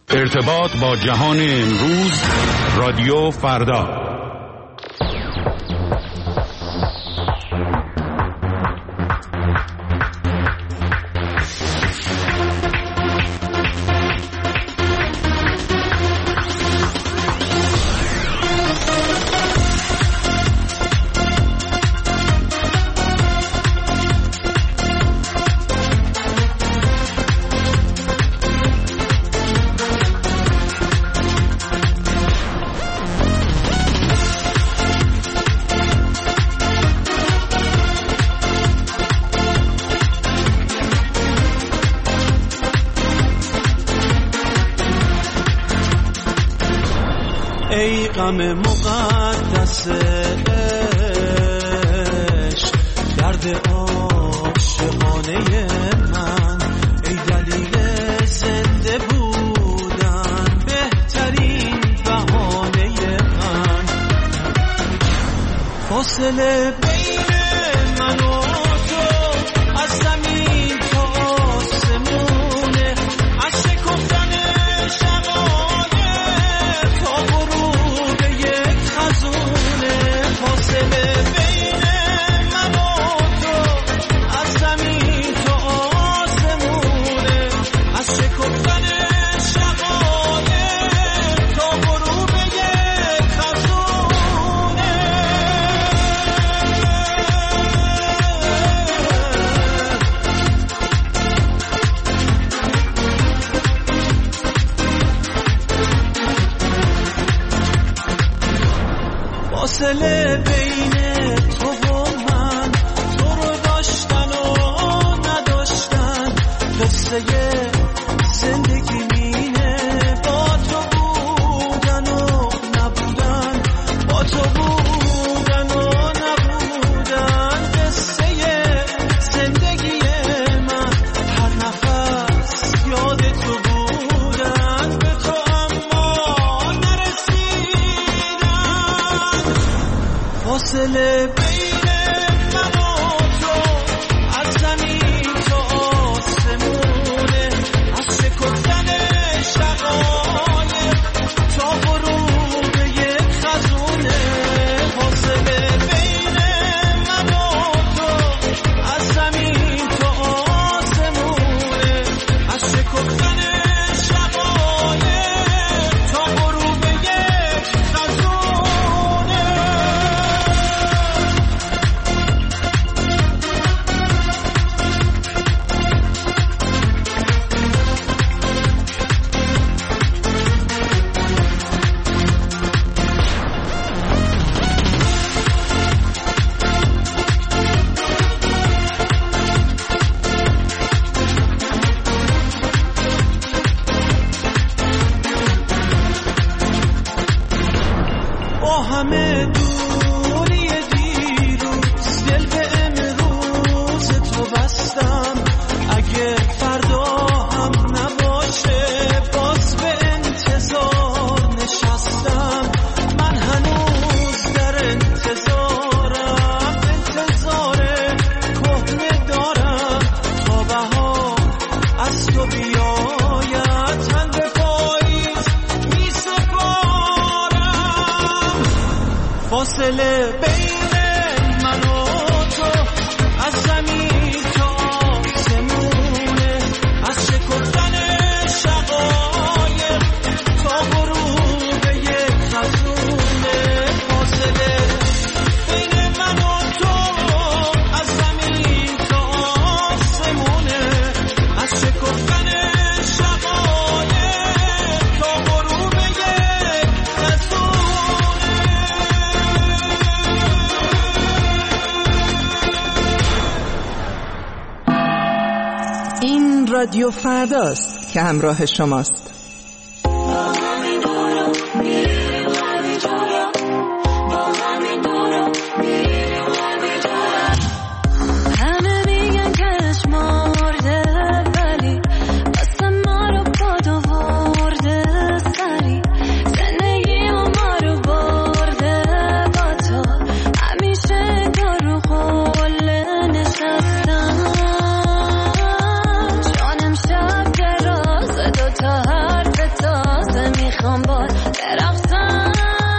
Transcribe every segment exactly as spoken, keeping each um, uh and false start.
ارتباط با جهان امروز، رادیو فردا. ای غم مقدس عشق، درد عاشقانه من، ای دلیل زنده بودن، بهترین بهانه من. فاصله بین من و تو از زمین تا آسمونه، از شکفتن شقایق تا غروب یک خزونه. فاصله بین من و تو از زمین تا آسمونه، از شکفتن شقایق تا غروب یک خزونه. فاصله بین تو و من، تو رو داشتن و نداشتن، قصه زندگی مینه. با تو بودن و نبودن، با تو بودن و نبودن، قصه زندگی من. هر نفس یاد تو بودن، به تو اما نرسیدن. فاصله بین من و تو از زمین تا آسمونه، از شکفتن شقایق تا غروب یک خزونه. فاصله بین من و تو از زمین تا آسمونه، از شکفتن شقایق تا غروب یک خزونه. با همه دوری دیروز، دل به امروز تو بستم. اگه فردا هم نباشه، باز به انتظار نشستم. من هنوز در انتظارم، انتظار کهنه دارم تا بهار از تو بیاید. تن به پاییز می سپارم. فاصله بین من و تو از زمین تا آسمونه، از شکفتن شقایق تا غروب یک خزونه. فاصله بین من و تو از زمین تا آسمونه، از شکفتن شقایق تا غروب یک خزونه. این رادیو فرداست که همراه شماست. همه میگن کش مرده، ولی واسه ما رو باد آورده سری. زندگی ما رو برده با تو، همیشه دارو قله نشستم. جانم شب دراز دوتا میخوام باد برقصم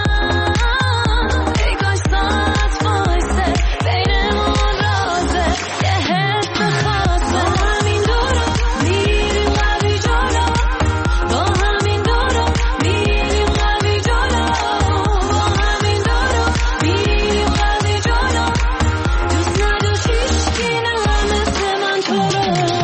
ای کاش ساعت وایسه بینمون رازه یه حس خاصه با همین دورو میریم قوی جلو با همین دورو میریم قوی جلو با همین دورو میریم قوی جلو دوست نداشت هیچکی نه مثل من تو رو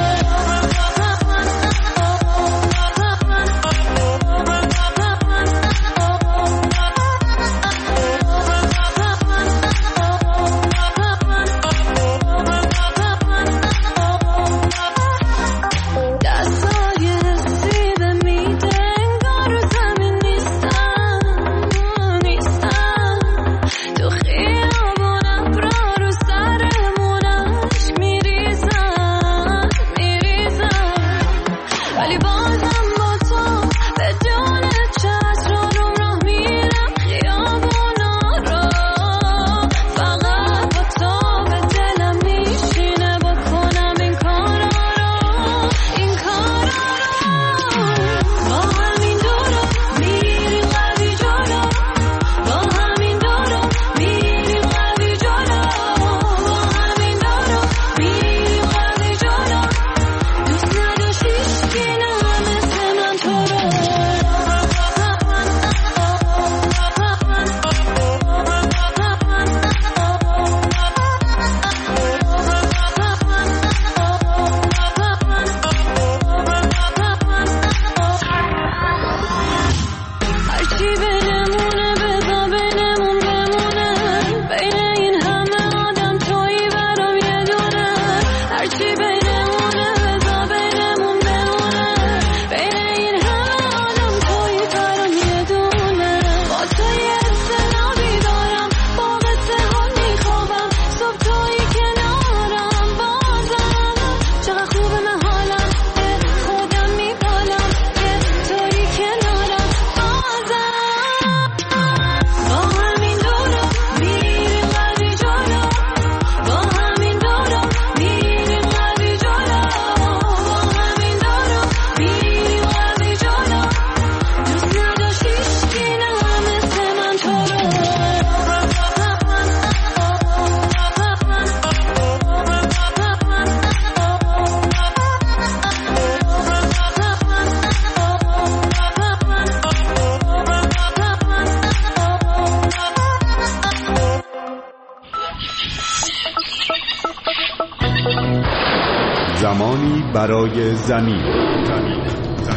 زمانی برای زمین. زمین.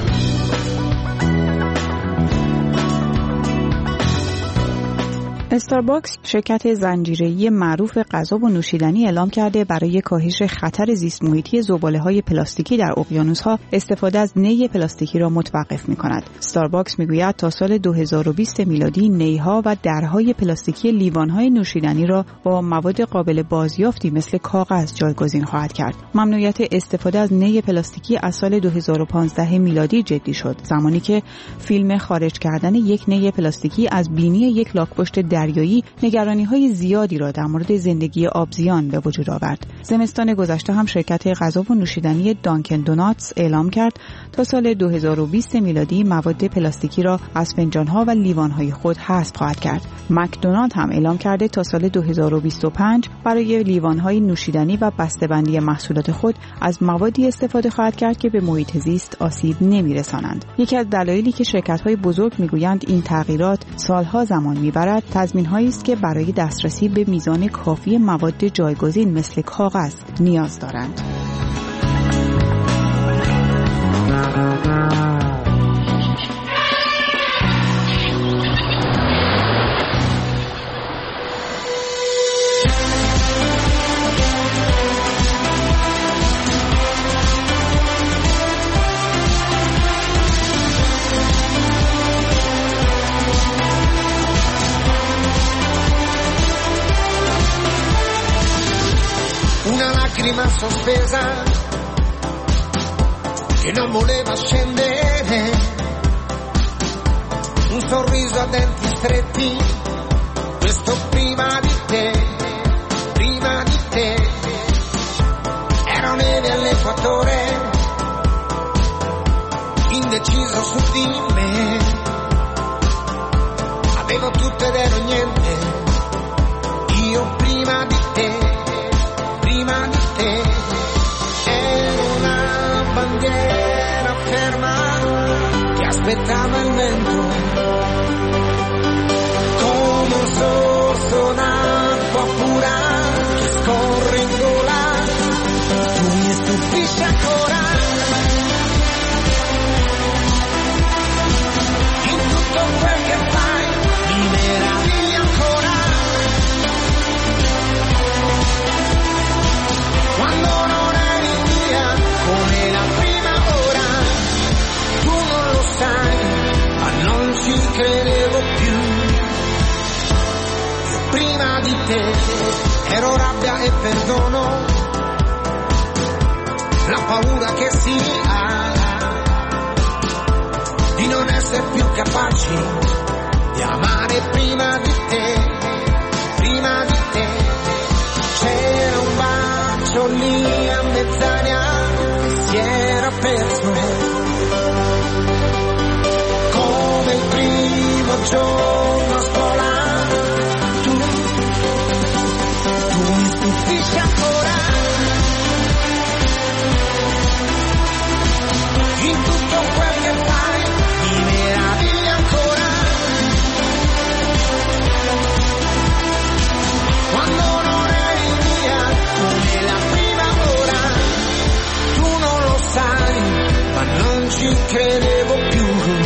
استارباکس شرکت زنجیره‌ای معروف غذا و نوشیدنی اعلام کرده برای کاهش خطر زیست محیطی زباله‌های پلاستیکی در اقیانوس‌ها استفاده از نی پلاستیکی را متوقف می‌کند. استارباکس می‌گوید تا سال دو هزار و بیست میلادی نی‌ها و درهای پلاستیکی لیوان‌های نوشیدنی را با مواد قابل بازیافتی مثل کاغذ جایگزین خواهد کرد. ممنوعیت استفاده از نی پلاستیکی از سال دو هزار و پانزده میلادی جدی شد، زمانی که فیلم خارج کردن یک نی پلاستیکی از بینی یک لاک‌پشت دریایی نگرانی‌های زیادی را در مورد زندگی آبزیان به وجود آورد. زمستان گذشته هم شرکت غذا و نوشیدنی دانکن دوناتس اعلام کرد تا سال دو هزار و بیست میلادی مواد پلاستیکی را از فنجان‌ها و لیوان‌های خود حذف خواهد کرد. مکدونالد هم اعلام کرده تا سال دو هزار و بیست و پنج برای لیوان‌های نوشیدنی و بسته‌بندی محصولات خود از موادی استفاده خواهد کرد که به محیط زیست آسیب نمی‌رسانند. یکی از دلایلی که شرکت‌های بزرگ می‌گویند این تغییرات سالها زمان می‌برد تضمین‌هایی است که برای دسترسی به میزان کافی مواد جایگزین مثل کاغذ نیاز دارند. Lacrima sospesa che non voleva scendere, un sorriso a denti stretti, questo prima di te, prima di te, ero neve all'equatore, indeciso su di me, avevo tutto ed ero niente, io prima di te, prima di te, ero una bandiera ferma che aspettava il vento, come un sorso d'acqua pura che scorre in gola, tu mi stupisci ancora. Quel che fai mi meraviglia ancora, quando non eri mia come la prima ora, tu non lo sai ma non ci credevo più, io prima di te ero rabbia e perdono, la paura che si ha di non essere più capaci di amare prima di te, prima di te. C'era un bacio lì a mezz'aria che si era perso, come il primo giorno a scuola, tu, tu mi stupisci ancora, in tutto quel che fai mi meraviglia ancora, quando non eri mia come la prima ora, tu non lo sai ma non ci credevo più,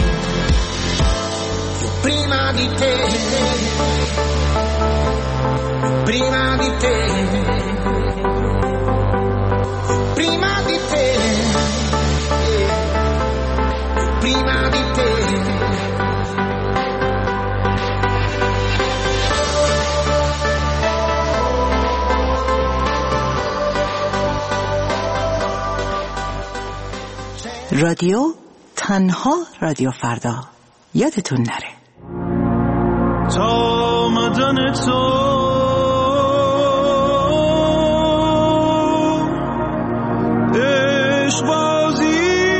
io prima di te, prima di te, prima di te, prima di te. رادیو تنها رادیو فردا، یادتون نره. تا آمدن تو عشق بازی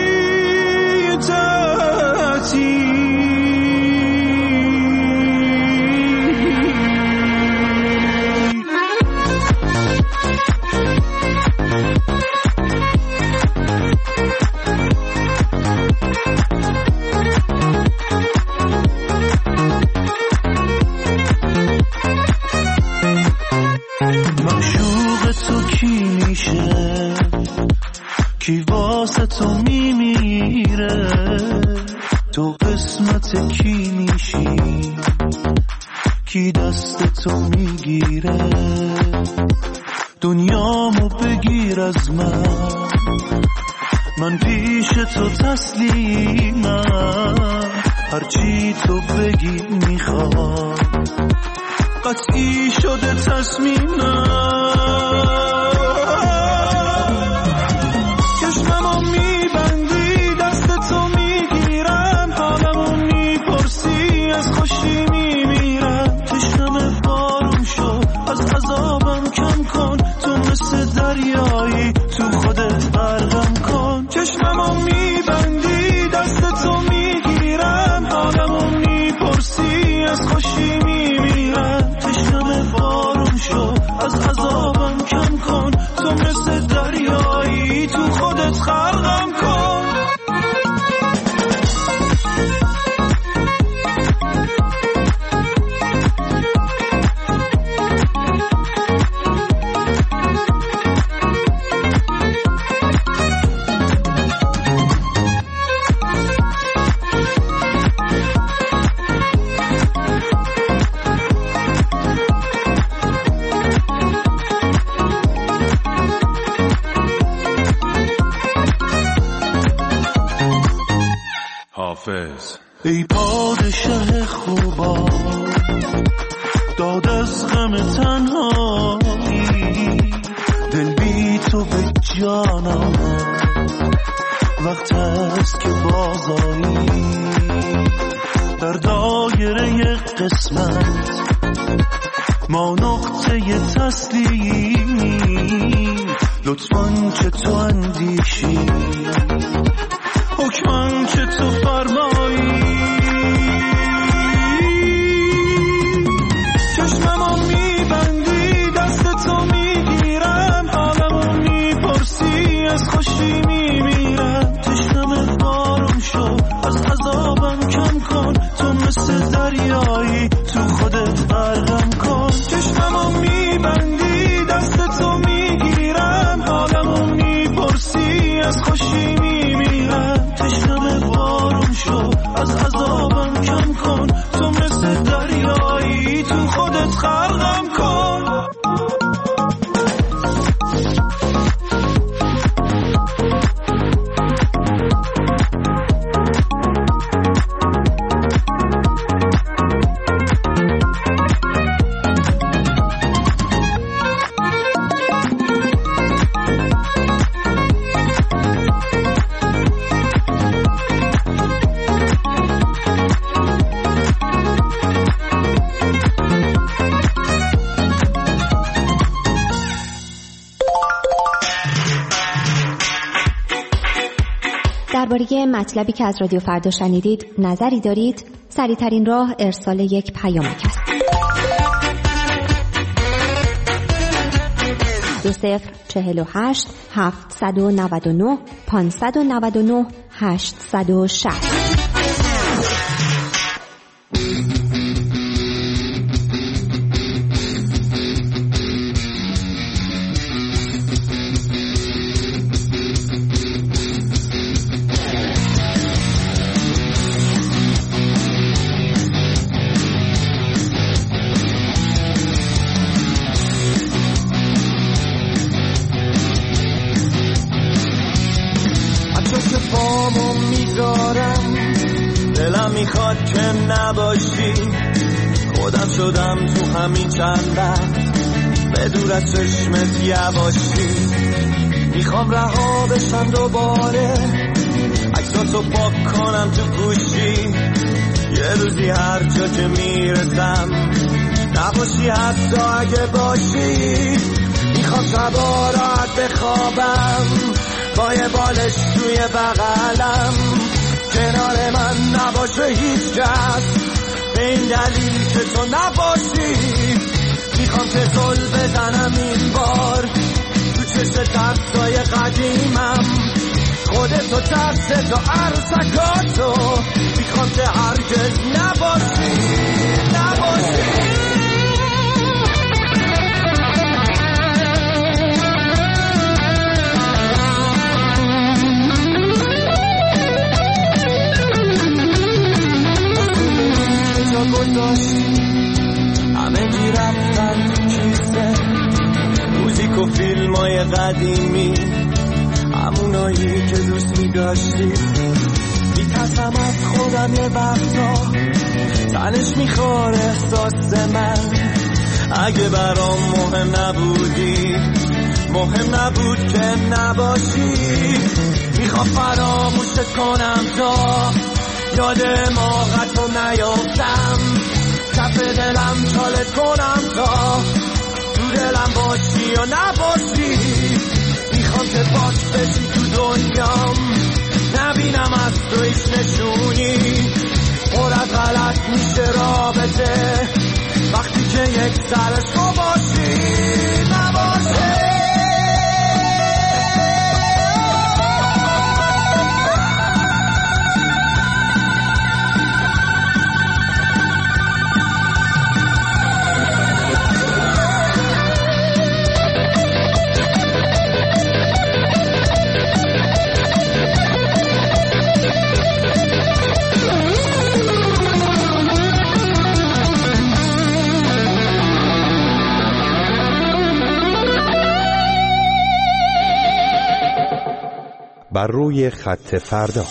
کی واسه تو میمیره، تو قسمت کی میشی، کی دست تو میگیره، دنیامو بگیر از من، من پیش تو تسلیمم، هرچی تو بگی میخوام، قطعی شده تصمیمم. دریایی تو خودت غرقم کن، چشممو میبندی دست تو میگیرم، حالمو میپرسی از خوشی میمیرم، تشنم بارون شو از عذابم کم کن، تو مثل دریایی تو خودت غرقم کن. ای پادشه خوبا داد از غم تنهایی، دل بی تو به جانم وقت است که بازایی، در دایره قسمت ما نقطه تسلیمی، لطفاً که تو اندیشی، حکماً که تو فرمایی. خلقم کن. درباره مطلبی که از رادیو فردا شنیدید نظری دارید؟ سریع‌ترین راه ارسال یک پیامک است. دو صفر چهل و هشت هفتصد و نود و نه پانصد و نود و نه هشتصد و شصت. میخواد که نباشی، خودم شدم تو همین چند وقت به دور از چشمت یواشی. میخوام رها بشم دوباره، عکساتو پاک کنم تو گوشی، یه روزی هر جا که میرسم نباشی حتی اگه باشی. میخوام شبا راحت بخوابم با یه بالش توی بغلم، کنار من نباشه هیچ کس به این دلیل که تو نباشی. میخوام که زل بزنم این بار تو چشم ترسای قدیمم، خودتو ترست و عرصکاتو. میخوام که هرگز نباشی نباشی. همه جی رفتن تو کیسه، موزیک و فیلم های قدیمی، همونایی که دوست می داشتی. میترسم از خودم یه وقتا، تنش میخوره احساس من. اگه برام مهم نبودی، مهم نبود که نباشی. میخوام فراموشت کنم تا یاد موقعتو نیافتم، کف دلم چالت کنم تا تو دلم باشی و نباشی. میخوام که پاک بشی تو دنیام، نبینم از تو هیچ نشونی. پر از غلط میشه رابطه وقتی که یک سرش تو باشی نباشی. بر روی خط فردا.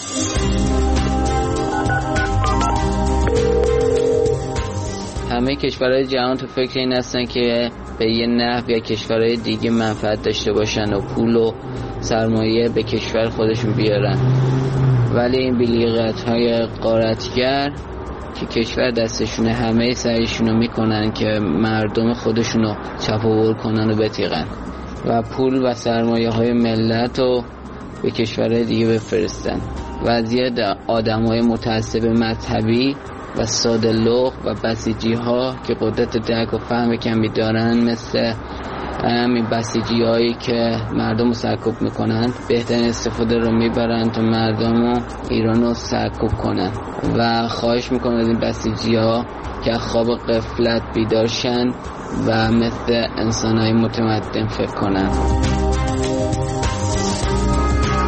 همه کشورهای جهان تو فکر این هستن که به یه نحو یا کشورهای دیگه منفعت داشته باشن و پول و سرمایه به کشور خودشون بیارن، ولی این بی‌لیاقت‌های غارتگر که کشور دستشونه همه سعیشونو میکنن که مردم خودشونو چپاول کنن و بتیغن و پول و سرمایه های ملت رو به کشورهای دیگه بفرستن. وضعیت آدم‌های متعصب مذهبی و ساده لوح و بسیجی ها که قدرت درک و فهم کمی دارن، مثل همین بسیجی هایی که مردم رو سرکوب میکنن، بهترین استفاده رو میبرن تا مردم رو ایران رو سرکوب کنن. و خواهش میکنم از این بسیجی ها که خواب غفلت بیدار شن و مثل انسان های متمدن فکر کنن.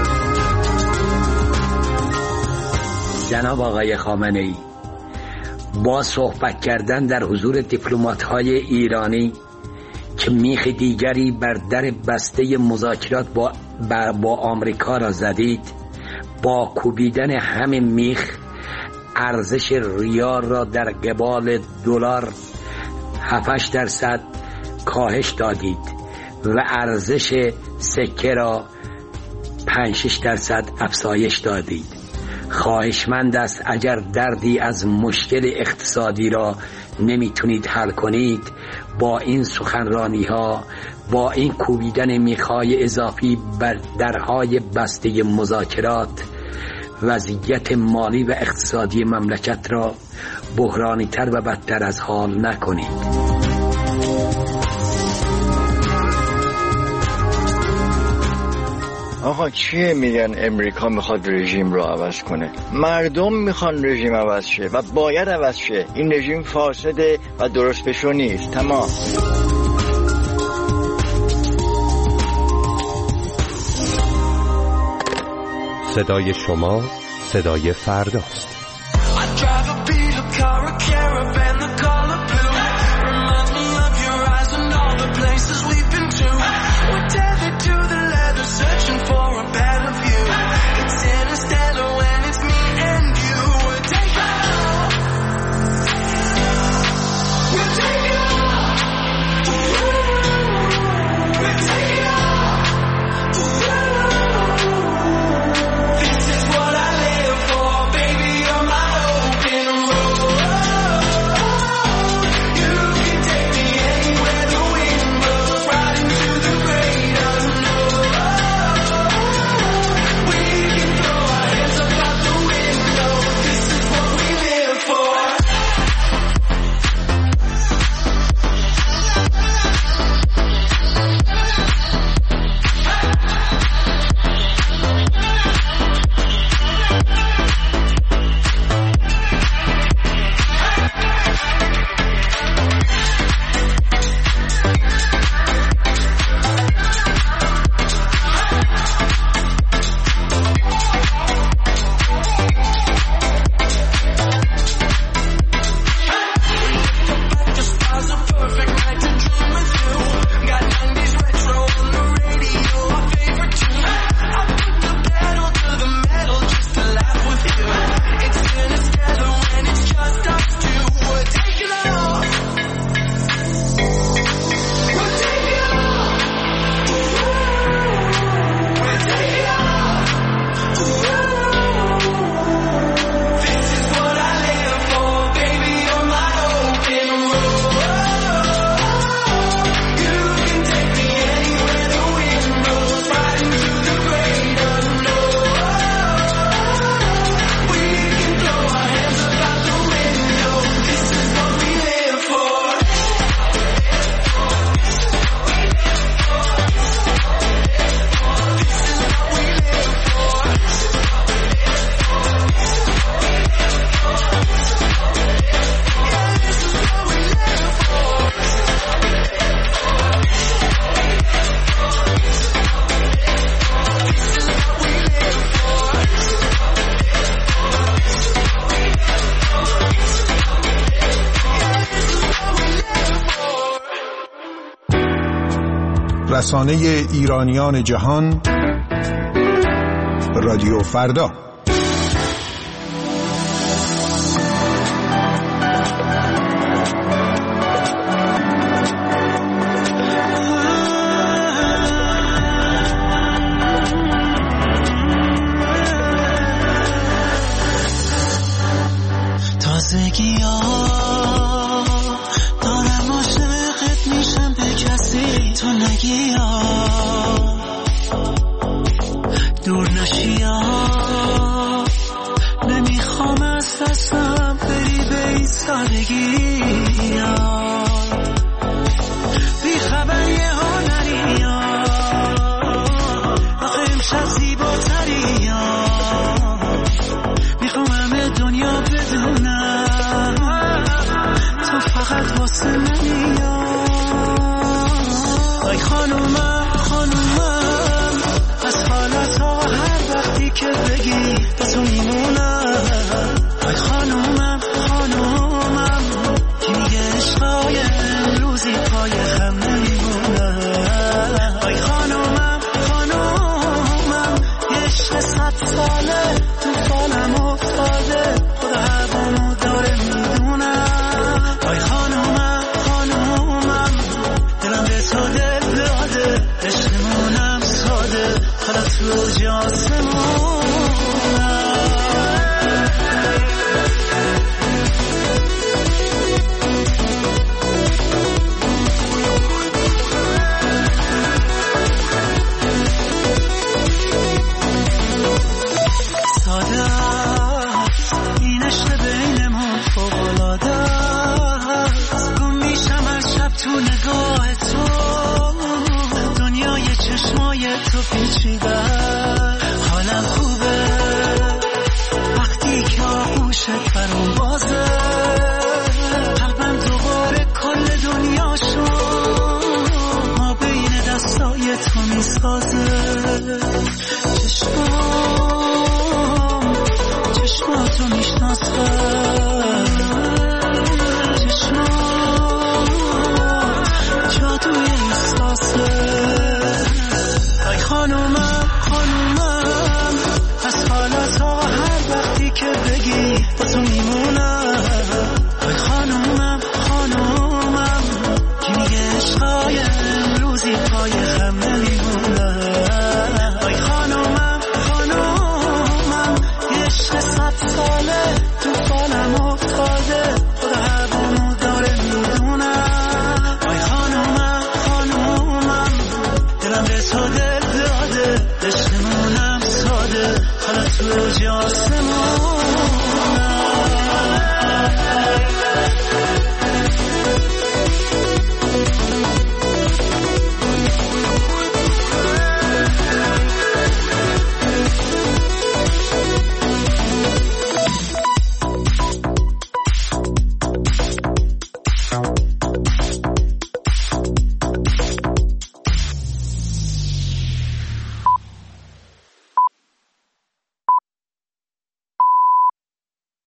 جناب آقای خامنه‌ای، با صحبت کردن در حضور دیپلمات‌های ایرانی که میخ دیگری بر در بسته مذاکرات با با آمریکا را زدید، با کوبیدن همین میخ ارزش ریال را در قبال دلار هفت درصد کاهش دادید و ارزش سکه را پنج شش درصد افزایش دادید. خواهشمند است اگر دردی از مشکل اقتصادی را نمیتونید حل کنید، با این سخنرانی ها، با این کوبیدن میخای اضافی بر درهای بسته مذاکرات، وضعیت مالی و اقتصادی مملکت را بحرانی تر و بدتر از حال نکنید. آقا چیه میگن امریکا میخواد رژیم رو عوض کنه؟ مردم میخوان رژیم عوض شه و باید عوض شه. این رژیم فاسده و درست بشو نیست. تمام. صدای شما صدای فرداست. رسانه ایرانیان جهان، رادیو فردا. تازگی ها دارم عاشقت میشم به کسی تو نگی ها دور نشی ها نمیخوام از دستم بری به این سادگی ها بی خبر یه ها نری ها آخه امشب زیباتری ها میخوام همه دنیا بدونم تو فقط واسه منی ها ای خانومم خانومم از حالت ها هر وقتی که بگی با تو میمونم ای خانومم خانومم میشناسه